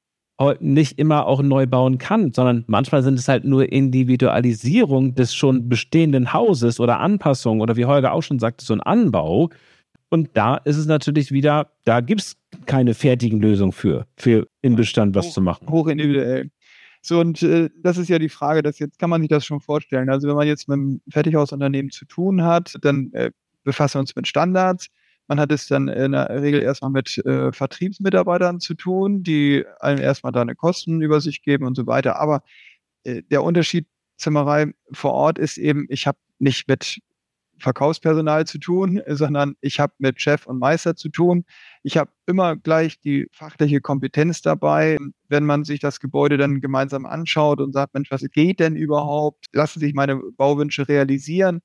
nicht immer auch neu bauen kann, sondern manchmal sind es halt nur Individualisierung des schon bestehenden Hauses oder Anpassung oder wie Holger auch schon sagte, so ein Anbau. Und da ist es natürlich wieder, da gibt es keine fertigen Lösungen für im Bestand was zu machen. Hochindividuell. So, und das ist ja die Frage, jetzt kann man sich das schon vorstellen. Also wenn man jetzt mit einem Fertighausunternehmen zu tun hat, dann befassen wir uns mit Standards. Man hat es dann in der Regel erstmal mit Vertriebsmitarbeitern zu tun, die einem erstmal da eine Kostenübersicht geben und so weiter. Aber der Unterschied Zimmerei vor Ort ist eben, ich habe nicht mit Verkaufspersonal zu tun, sondern ich habe mit Chef und Meister zu tun. Ich habe immer gleich die fachliche Kompetenz dabei. Wenn man sich das Gebäude dann gemeinsam anschaut und sagt, Mensch, was geht denn überhaupt? Lassen sich meine Bauwünsche realisieren?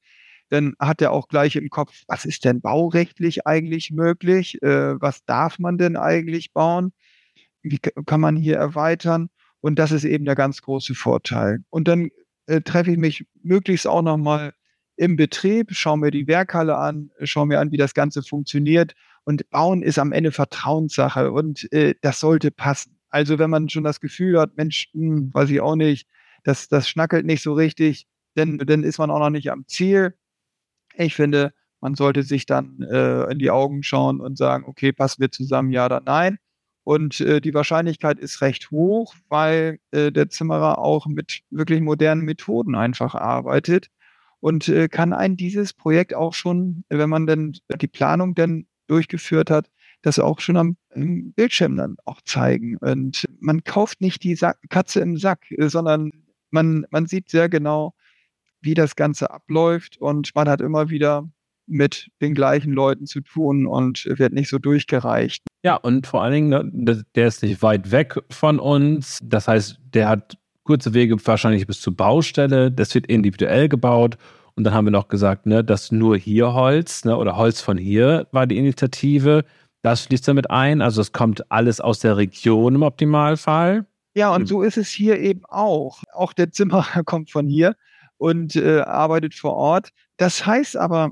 dann hat er auch gleich im Kopf, was ist denn baurechtlich eigentlich möglich? Was darf man denn eigentlich bauen? Wie kann man hier erweitern? Und das ist eben der ganz große Vorteil. Und dann treffe ich mich möglichst auch nochmal im Betrieb, schaue mir die Werkhalle an, schaue mir an, wie das Ganze funktioniert. Und Bauen ist am Ende Vertrauenssache und das sollte passen. Also wenn man schon das Gefühl hat, Mensch, weiß ich auch nicht, das schnackelt nicht so richtig, dann ist man auch noch nicht am Ziel. Ich finde, man sollte sich dann in die Augen schauen und sagen, okay, passen wir zusammen, ja oder nein? Und die Wahrscheinlichkeit ist recht hoch, weil der Zimmerer auch mit wirklich modernen Methoden einfach arbeitet und kann einen dieses Projekt auch schon, wenn man dann die Planung dann durchgeführt hat, das auch schon am Bildschirm dann auch zeigen. Und man kauft nicht die Katze im Sack, sondern man sieht sehr genau, wie das Ganze abläuft und man hat immer wieder mit den gleichen Leuten zu tun und wird nicht so durchgereicht. Ja, und vor allen Dingen, ne, der ist nicht weit weg von uns. Das heißt, der hat kurze Wege wahrscheinlich bis zur Baustelle. Das wird individuell gebaut. Und dann haben wir noch gesagt, ne, dass nur hier Holz, ne, oder Holz von hier war die Initiative. Das fließt damit ein. Also es kommt alles aus der Region im Optimalfall. Ja, und so ist es hier eben auch. Auch der Zimmerer kommt von hier und arbeitet vor Ort. Das heißt aber,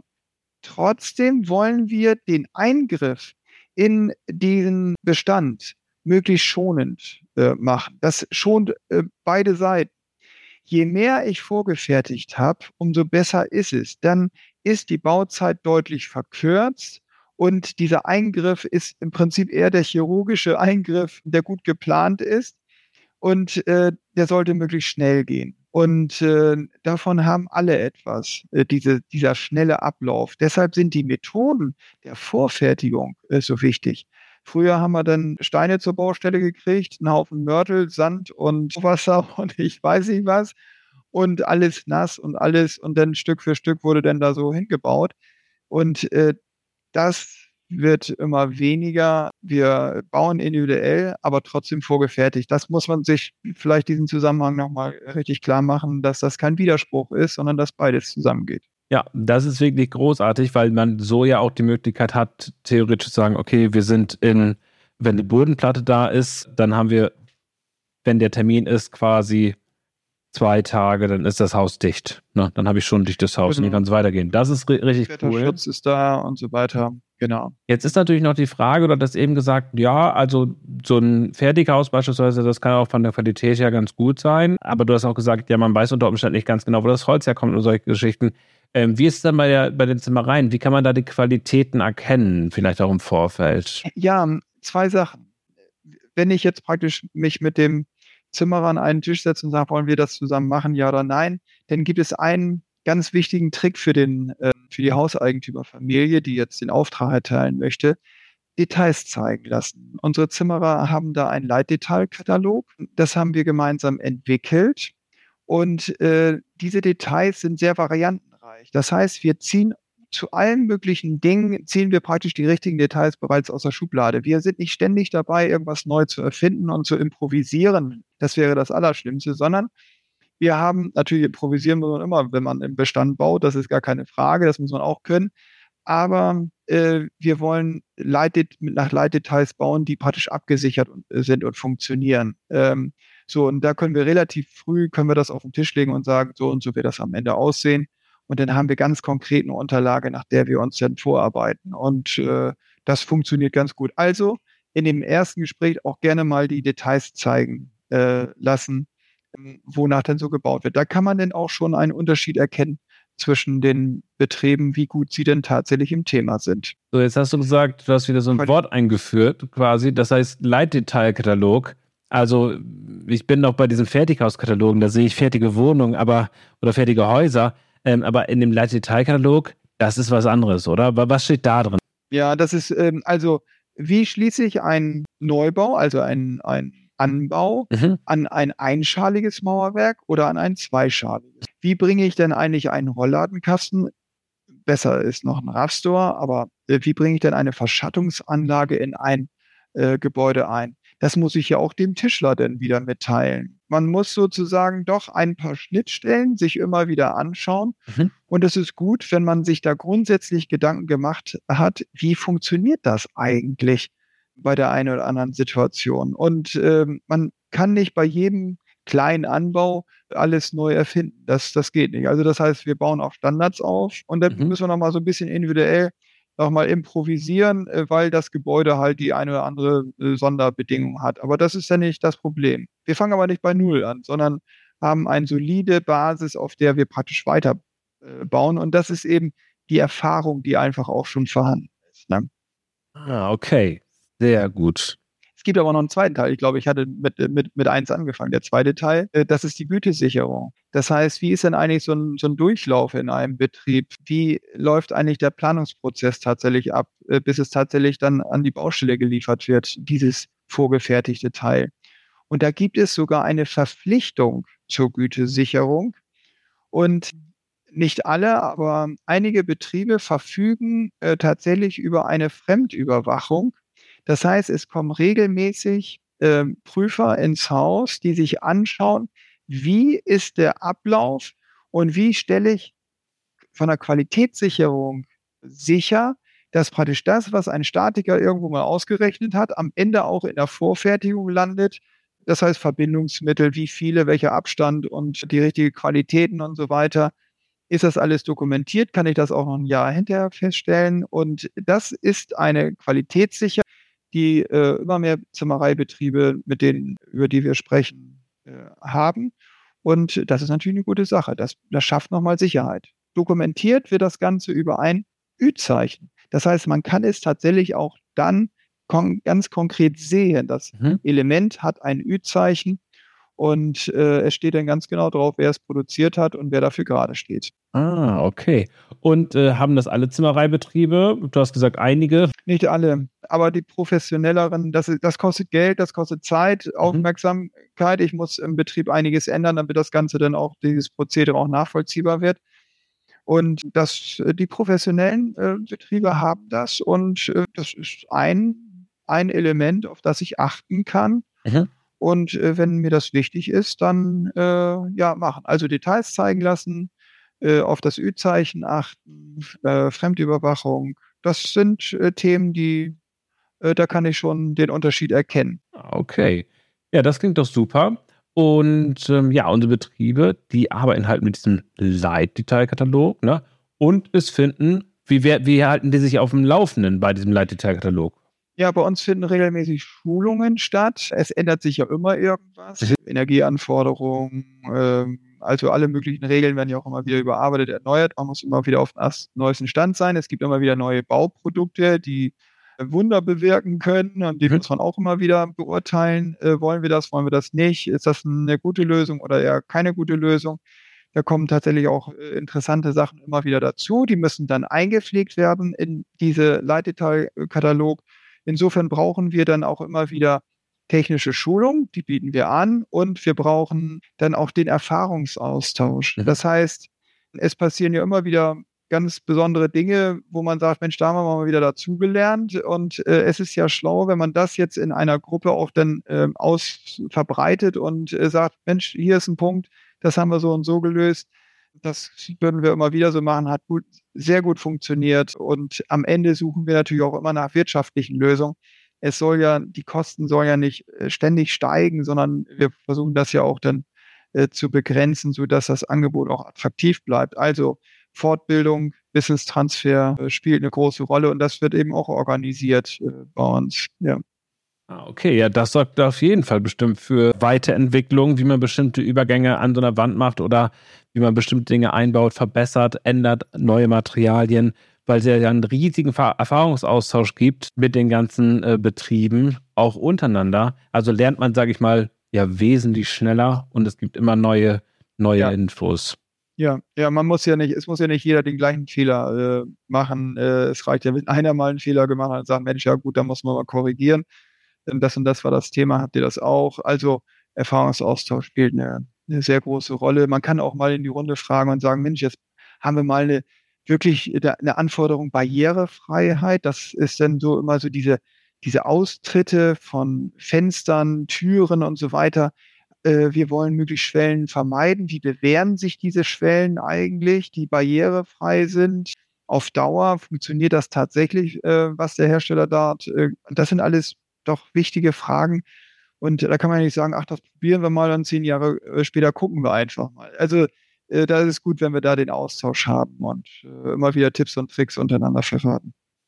trotzdem wollen wir den Eingriff in diesen Bestand möglichst schonend machen. Das schont beide Seiten. Je mehr ich vorgefertigt habe, umso besser ist es. Dann ist die Bauzeit deutlich verkürzt und dieser Eingriff ist im Prinzip eher der chirurgische Eingriff, der gut geplant ist und der sollte möglichst schnell gehen. Und davon haben alle etwas, dieser schnelle Ablauf. Deshalb sind die Methoden der Vorfertigung so wichtig. Früher haben wir dann Steine zur Baustelle gekriegt, einen Haufen Mörtel, Sand und Wasser und ich weiß nicht was und alles nass und alles und dann Stück für Stück wurde dann da so hingebaut. Und das wird immer weniger. Wir bauen individuell, aber trotzdem vorgefertigt. Das muss man sich vielleicht diesen Zusammenhang nochmal richtig klar machen, dass das kein Widerspruch ist, sondern dass beides zusammengeht. Ja, das ist wirklich großartig, weil man so ja auch die Möglichkeit hat, theoretisch zu sagen, okay, wir sind wenn die Bodenplatte da ist, dann haben wir, wenn der Termin ist, quasi 2 Tage, dann ist das Haus dicht. Ne? Dann habe ich schon ein dichtes Haus und dann kann es weitergehen. Das ist richtig cool. Wetterschutz ist da und so weiter. Genau. Jetzt ist natürlich noch die Frage, oder das eben gesagt, ja, also so ein Fertighaus beispielsweise, das kann auch von der Qualität her ganz gut sein, aber du hast auch gesagt, ja, man weiß unter Umständen nicht ganz genau, wo das Holz herkommt und solche Geschichten. Wie ist es dann bei den Zimmereien? Wie kann man da die Qualitäten erkennen, vielleicht auch im Vorfeld? Ja, 2 Sachen. Wenn ich jetzt praktisch mich mit dem Zimmerer an einen Tisch setze und sage, wollen wir das zusammen machen, ja oder nein, dann gibt es einen ganz wichtigen Trick für die Hauseigentümerfamilie, die jetzt den Auftrag erteilen möchte: Details zeigen lassen. Unsere Zimmerer haben da einen Leitdetailkatalog. Das haben wir gemeinsam entwickelt. Und diese Details sind sehr variantenreich. Das heißt, wir ziehen zu allen möglichen Dingen, ziehen wir praktisch die richtigen Details bereits aus der Schublade. Wir sind nicht ständig dabei, irgendwas neu zu erfinden und zu improvisieren. Das wäre das Allerschlimmste, sondern wir haben, natürlich improvisieren muss man immer, wenn man im Bestand baut, das ist gar keine Frage, das muss man auch können. Aber wir wollen nach Leitdetails bauen, die praktisch abgesichert sind und funktionieren. So, und da können wir relativ früh, können wir das auf den Tisch legen und sagen, so und so wird das am Ende aussehen. Und dann haben wir ganz konkret eine Unterlage, nach der wir uns dann vorarbeiten. Und das funktioniert ganz gut. Also in dem ersten Gespräch auch gerne mal die Details zeigen lassen, wonach denn so gebaut wird. Da kann man dann auch schon einen Unterschied erkennen zwischen den Betrieben, wie gut sie denn tatsächlich im Thema sind. So, jetzt hast du gesagt, du hast wieder so ein Wort eingeführt, quasi. Das heißt Leitdetailkatalog. Also, ich bin noch bei diesen Fertighauskatalogen, da sehe ich fertige Wohnungen, oder fertige Häuser. Aber in dem Leitdetailkatalog, das ist was anderes, oder? Was steht da drin? Ja, das ist, also, wie schließe ich einen Neubau, also einen Anbau, an ein einschaliges Mauerwerk oder an ein zweischaliges? Wie bringe ich denn eigentlich einen Rollladenkasten? Besser ist noch ein Raffstore, aber wie bringe ich denn eine Verschattungsanlage in ein Gebäude ein? das muss ich ja auch dem Tischler dann wieder mitteilen. Man muss sozusagen doch ein paar Schnittstellen sich immer wieder anschauen. Mhm. Und es ist gut, wenn man sich da grundsätzlich Gedanken gemacht hat, wie funktioniert das eigentlich bei der einen oder anderen Situation? Und man kann nicht bei jedem kleinen Anbau alles neu erfinden. Das geht nicht. Also das heißt, wir bauen auch Standards auf und dann Mhm. müssen wir nochmal so ein bisschen individuell nochmal improvisieren, weil das Gebäude halt die eine oder andere Sonderbedingung hat. Aber das ist ja nicht das Problem. Wir fangen aber nicht bei Null an, sondern haben eine solide Basis, auf der wir praktisch weiter bauen. Und das ist eben die Erfahrung, die einfach auch schon vorhanden ist. Ne? Okay. Sehr gut. Es gibt aber noch einen zweiten Teil. Ich glaube, ich hatte mit eins angefangen. Der zweite Teil, das ist die Gütesicherung. Das heißt, wie ist denn eigentlich so ein Durchlauf in einem Betrieb? Wie läuft eigentlich der Planungsprozess tatsächlich ab, bis es tatsächlich dann an die Baustelle geliefert wird, dieses vorgefertigte Teil? Und da gibt es sogar eine Verpflichtung zur Gütesicherung. Und nicht alle, aber einige Betriebe verfügen tatsächlich über eine Fremdüberwachung. Das heißt, es kommen regelmäßig Prüfer ins Haus, die sich anschauen, wie ist der Ablauf und wie stelle ich von der Qualitätssicherung sicher, dass praktisch das, was ein Statiker irgendwo mal ausgerechnet hat, am Ende auch in der Vorfertigung landet. Das heißt Verbindungsmittel, wie viele, welcher Abstand und die richtige Qualitäten und so weiter. Ist das alles dokumentiert? Kann ich das auch noch ein Jahr hinterher feststellen? Und das ist eine Qualitätssicherung, die immer mehr Zimmereibetriebe, über die wir sprechen, haben. Und das ist natürlich eine gute Sache. Das schafft nochmal Sicherheit. Dokumentiert wird das Ganze über ein Ü-Zeichen. Das heißt, man kann es tatsächlich auch dann ganz konkret sehen. Das Mhm. Element hat ein Ü-Zeichen und es steht dann ganz genau drauf, wer es produziert hat und wer dafür gerade steht. Okay. Und haben das alle Zimmereibetriebe? Du hast gesagt, einige. Nicht alle, aber die professionelleren, das kostet Geld, das kostet Zeit, Mhm. Aufmerksamkeit. Ich muss im Betrieb einiges ändern, damit das Ganze dann auch, dieses Prozedere auch nachvollziehbar wird. Und die professionellen Betriebe haben das und das ist ein Element, auf das ich achten kann. Mhm. Und wenn mir das wichtig ist, dann ja machen. Also Details zeigen lassen, auf das Ü-Zeichen achten, Fremdüberwachung. Das sind Themen, da kann ich schon den Unterschied erkennen. Okay. Ja, das klingt doch super. Und ja, unsere Betriebe, die arbeiten halt mit diesem Leitdetailkatalog, ne? Und es finden, wie halten die sich auf dem Laufenden bei diesem Leitdetailkatalog? Ja, bei uns finden regelmäßig Schulungen statt. Es ändert sich ja immer irgendwas. Energieanforderungen, also alle möglichen Regeln werden ja auch immer wieder überarbeitet, erneuert. Man muss immer wieder auf dem neuesten Stand sein. Es gibt immer wieder neue Bauprodukte, die Wunder bewirken können und die Mhm. muss man auch immer wieder beurteilen. Wollen wir das nicht? Ist das eine gute Lösung oder eher keine gute Lösung? Da kommen tatsächlich auch interessante Sachen immer wieder dazu. Die müssen dann eingepflegt werden in diese Leitdetailkatalog. Insofern brauchen wir dann auch immer wieder technische Schulung, die bieten wir an und wir brauchen dann auch den Erfahrungsaustausch. Mhm. Das heißt, es passieren ja immer wieder ganz besondere Dinge, wo man sagt, Mensch, da haben wir mal wieder dazugelernt und es ist ja schlau, wenn man das jetzt in einer Gruppe auch dann verbreitet und sagt, Mensch, hier ist ein Punkt, das haben wir so und so gelöst. Das würden wir immer wieder so machen, hat sehr gut funktioniert. Und am Ende suchen wir natürlich auch immer nach wirtschaftlichen Lösungen. Die Kosten sollen ja nicht ständig steigen, sondern wir versuchen das ja auch dann zu begrenzen, sodass das Angebot auch attraktiv bleibt. Also Fortbildung, Wissenstransfer spielt eine große Rolle und das wird eben auch organisiert bei uns. Ja. Okay, ja, das sorgt auf jeden Fall bestimmt für Weiterentwicklung, wie man bestimmte Übergänge an so einer Wand macht oder wie man bestimmte Dinge einbaut, verbessert, ändert, neue Materialien, weil es ja einen riesigen Erfahrungsaustausch gibt mit den ganzen Betrieben, auch untereinander. Also lernt man, sage ich mal, ja wesentlich schneller und es gibt immer neue Ja. Infos. Ja, es muss ja nicht jeder den gleichen Fehler machen. Es reicht ja, wenn einer mal einen Fehler gemacht hat und sagt, Mensch, ja gut, da muss man mal korrigieren. Das und das war das Thema, habt ihr das auch? Also Erfahrungsaustausch spielt eine sehr große Rolle. Man kann auch mal in die Runde fragen und sagen, Mensch, jetzt haben wir mal eine Anforderung Barrierefreiheit. Das ist dann so immer so diese Austritte von Fenstern, Türen und so weiter. Wir wollen möglichst Schwellen vermeiden. Wie bewähren sich diese Schwellen eigentlich, die barrierefrei sind? Auf Dauer funktioniert das tatsächlich, was der Hersteller da hat? Das sind alles doch wichtige Fragen. Und da kann man ja nicht sagen, ach, das probieren wir mal, dann 10 Jahre später gucken wir einfach mal. Also da ist es gut, wenn wir da den Austausch haben und immer wieder Tipps und Tricks untereinander verraten.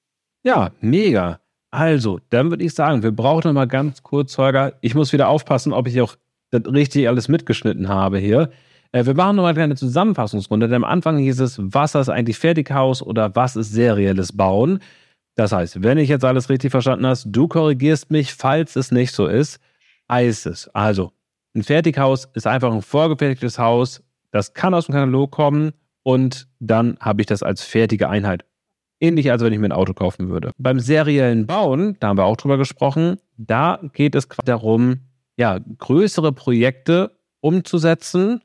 Ja, mega. Also, dann würde ich sagen, wir brauchen noch mal ganz kurz, Holger, ich muss wieder aufpassen, ob ich auch das richtig alles mitgeschnitten habe hier. Wir machen noch mal eine kleine Zusammenfassungsrunde, denn am Anfang hieß es, was ist eigentlich Fertighaus oder was ist serielles Bauen? Das heißt, wenn ich jetzt alles richtig verstanden hast, du korrigierst mich, falls es nicht so ist, heißt es. Also, ein Fertighaus ist einfach ein vorgefertigtes Haus, das kann aus dem Katalog kommen und dann habe ich das als fertige Einheit. Ähnlich, als wenn ich mir ein Auto kaufen würde. Beim seriellen Bauen, da haben wir auch drüber gesprochen, da geht es quasi darum, ja, größere Projekte umzusetzen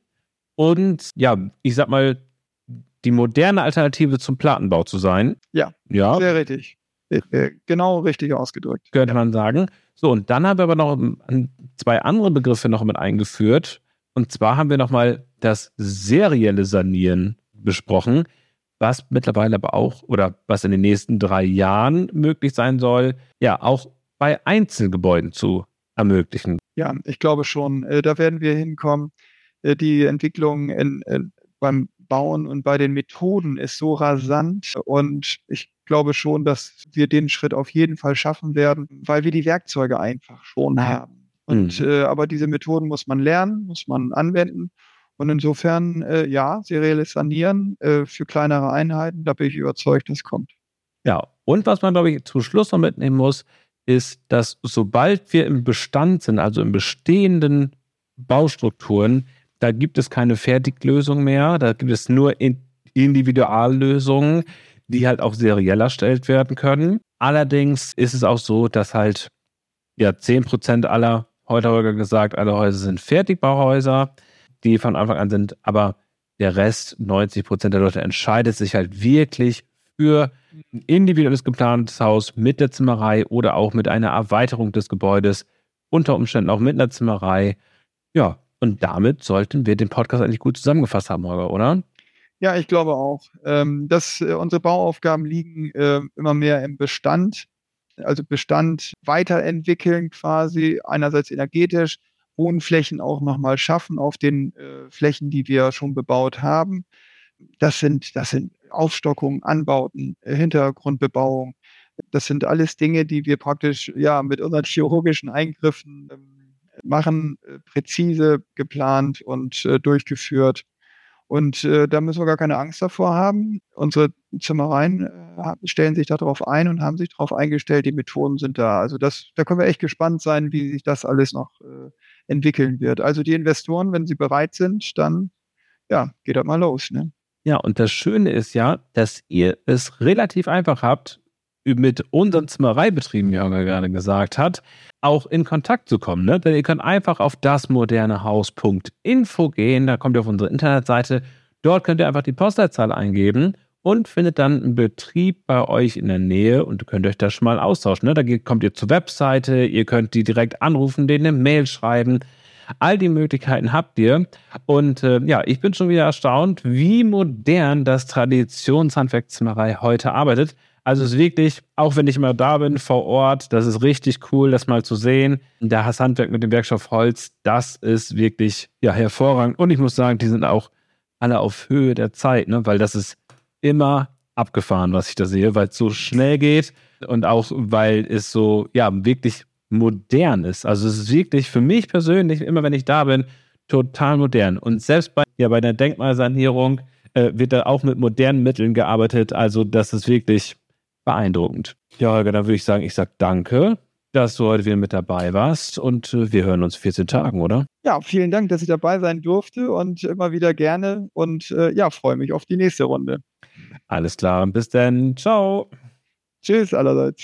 und ja, ich sag mal, die moderne Alternative zum Plattenbau zu sein. Ja, Ja, sehr richtig. Genau richtig ausgedrückt. könnte man sagen. So, und dann haben wir aber noch zwei andere Begriffe noch mit eingeführt. Und zwar haben wir nochmal das serielle Sanieren besprochen, was mittlerweile aber auch oder was in den nächsten 3 Jahren möglich sein soll, ja, auch bei Einzelgebäuden zu ermöglichen. Ja, ich glaube schon, da werden wir hinkommen. Die Entwicklung beim Bauen und bei den Methoden ist so rasant und ich glaube schon, dass wir den Schritt auf jeden Fall schaffen werden, weil wir die Werkzeuge einfach schon haben. Und aber diese Methoden muss man lernen, muss man anwenden. Und insofern, ja, serielles Sanieren für kleinere Einheiten, da bin ich überzeugt, das kommt. Ja, und was man, glaube ich, zum Schluss noch mitnehmen muss, ist, dass sobald wir im Bestand sind, also in bestehenden Baustrukturen, da gibt es keine Fertiglösung mehr, da gibt es nur Individuallösungen, die halt auch seriell erstellt werden können. Allerdings ist es auch so, dass halt ja 10% aller, heute haben wir gesagt, alle Häuser sind Fertigbauhäuser, die von Anfang an sind, aber der Rest, 90% der Leute, entscheidet sich halt wirklich für ein individuelles geplantes Haus mit der Zimmerei oder auch mit einer Erweiterung des Gebäudes, unter Umständen auch mit einer Zimmerei. Ja, und damit sollten wir den Podcast eigentlich gut zusammengefasst haben, Holger, oder? Ja, ich glaube auch, dass unsere Bauaufgaben liegen immer mehr im Bestand, also Bestand weiterentwickeln quasi, einerseits energetisch, Wohnflächen auch nochmal schaffen auf den Flächen, die wir schon bebaut haben. Das sind Aufstockungen, Anbauten, Hintergrundbebauung. Das sind alles Dinge, die wir praktisch ja mit unseren chirurgischen Eingriffen machen, präzise geplant und durchgeführt. Und da müssen wir gar keine Angst davor haben. Unsere Zimmereien stellen sich darauf ein und haben sich darauf eingestellt, die Methoden sind da. Also da können wir echt gespannt sein, wie sich das alles noch entwickeln wird. Also die Investoren, wenn sie bereit sind, dann ja, geht das mal los. Ne? Ja, und das Schöne ist ja, dass ihr es relativ einfach habt, mit unseren Zimmereibetrieben, wie Holger gerade gesagt hat, auch in Kontakt zu kommen. Ne? Denn ihr könnt einfach auf dasmodernehaus.info gehen, da kommt ihr auf unsere Internetseite. Dort könnt ihr einfach die Postleitzahl eingeben und findet dann einen Betrieb bei euch in der Nähe und könnt euch da schon mal austauschen. Ne? Da kommt ihr zur Webseite, ihr könnt die direkt anrufen, denen eine Mail schreiben. All die Möglichkeiten habt ihr. Und ja, ich bin schon wieder erstaunt, wie modern das Traditionshandwerk Zimmerei heute arbeitet. Also es ist wirklich, auch wenn ich mal da bin vor Ort, das ist richtig cool, das mal zu sehen. Das Handwerk mit dem Werkstoff Holz, das ist wirklich ja hervorragend. Und ich muss sagen, die sind auch alle auf Höhe der Zeit, ne? Weil das ist immer abgefahren, was ich da sehe, weil es so schnell geht und auch weil es so ja wirklich modern ist. Also es ist wirklich für mich persönlich, immer wenn ich da bin, total modern. Und selbst bei der Denkmalsanierung wird da auch mit modernen Mitteln gearbeitet. Also das ist wirklich beeindruckend. Ja, Holger, dann würde ich sagen, ich sage danke, dass du heute wieder mit dabei warst und wir hören uns in 14 Tagen, oder? Ja, vielen Dank, dass ich dabei sein durfte und immer wieder gerne und ja, freue mich auf die nächste Runde. Alles klar, bis dann. Ciao. Tschüss allerseits.